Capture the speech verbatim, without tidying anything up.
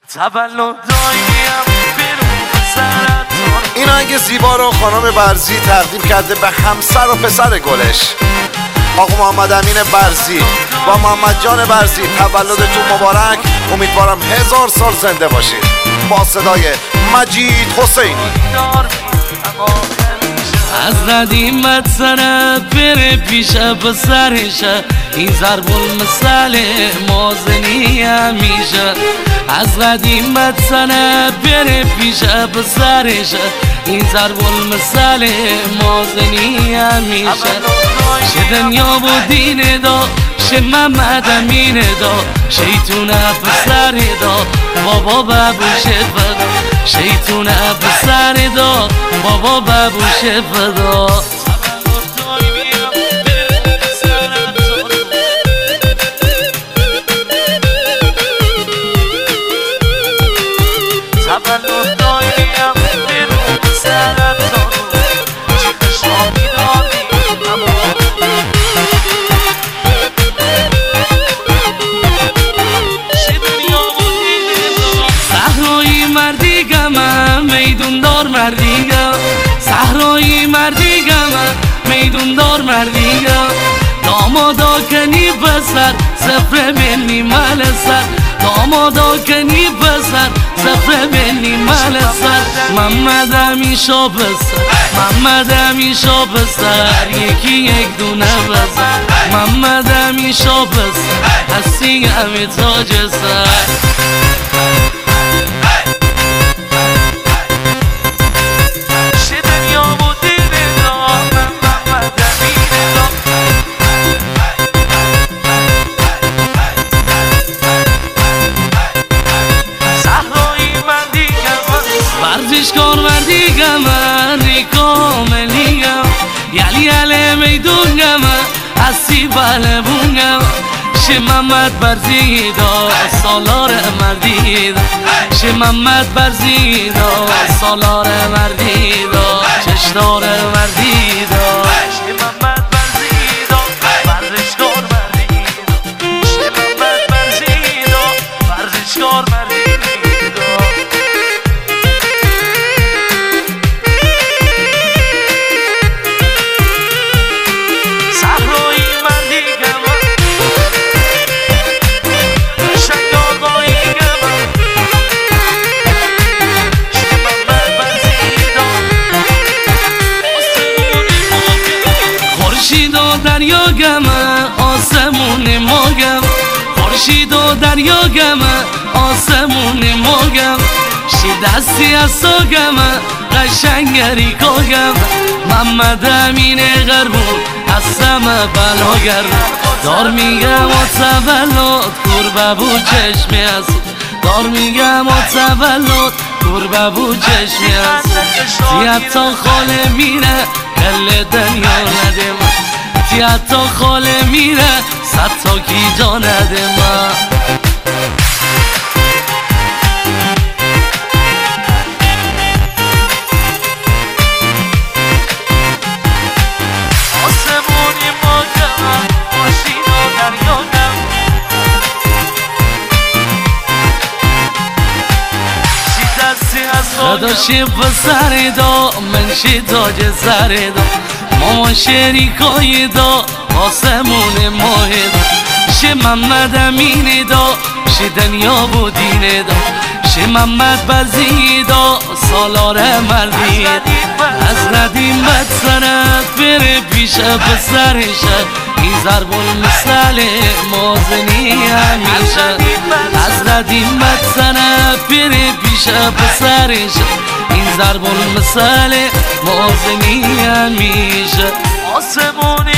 این آهنگ زیبا رو خانم برزی تقدیم کرده به همسر و پسر گلش، آقا محمد امین برزی با محمد جان برزی. تولدتون مبارک، امیدوارم هزار سال زنده باشید. با صدای مجید حسینی. از ندیمت سرت بره پیشه بسرشه، این ضرب المثل مازنی همیشه. از قدیمت سرت بره پیشه بسرشه، این ضرب المثل مازنی همیشه. شه دنیا و دین دا، شه محمد امین دا، شیطونه پسر دا بابا ببوش فدا، شیطونه پسر دا بابا ببوش فدا. میدون دار مردیگم، صحرایی مردیگم، میدون دار مردیگم. دامادا کنی بسر سفر منی مال سر، دامادا کنی بسر سفر منی مال سر. محمد همیشا بسر، محمد همیشا بسر، یکی یک دونه بسر. محمد همیشا بسر، هستی همی تاج سر. ورزشکار مردیگم، ریکاملیگم، یلی یلی میدونگم، اسی بله بونگم. شه محمد برزی دا سالار مردی دا، شه محمد برزی دا سالار مردی دا، چشدار مردی دا. شه محمد برزی دا ورزشکار مردی دا، شه محمد برزی دا ورزشکار مردی دا. خورشید و دریا گمه آسمون ماگم، خورشید و دریا گمه آسمون ماگم. شی دستی از ساگمه قشنگری کاگم، محمد امین غربون هستم بلاگر. دار میگم و تولد کور ببو چشمی هست، دار میگم و تولد کور ببو چشمی هست. زیاد تا خاله میره کل دنیا نده من، زیاد تا خاله میره صد تا کی جا نده من. داداشی بسر دا من شی تاج سر دا، ماما شریکای دا آسمون ماه دا. شه محمد امین دا، شه دنیا و دین دا، شه محمد برزی دا سالار مردی. از ندیمت سرت بره پیشه بسرشه، این ضرب المثل مازنی همیشه. از ندیمت سرت بره پیشه بسرشه، این ضرب المثل مازنی همیشه. آسمونی